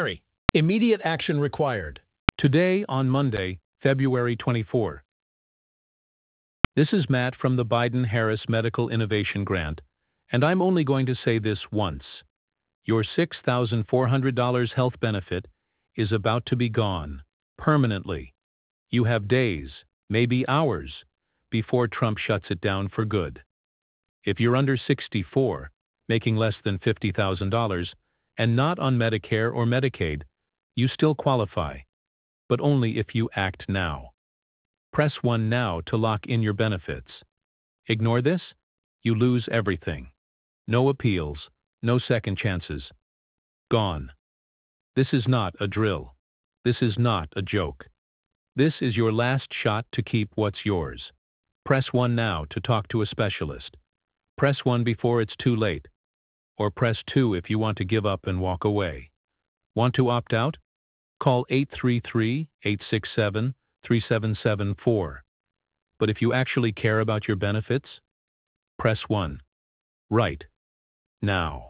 Immediate action required. Today on Monday, February 24. This is Matt from the Biden-Harris Medical Innovation Grant, and I'm only going to say this once. Your $6,400 health benefit is about to be gone, permanently. You have days, maybe hours, before Trump shuts it down for good. If you're under 64, making less than $50,000, and not on Medicare or Medicaid, you still qualify, but only if you act now. Press 1 now to lock in your benefits. Ignore this, you lose everything. No appeals, no second chances. Gone. This is not a drill. This is not a joke. This is your last shot to keep what's yours. Press 1 now to talk to a specialist. Press 1 before it's too late. Or press 2 if you want to give up and walk away. Want to opt out? Call 833-867-3774. But if you actually care about your benefits, press 1. Right. Now.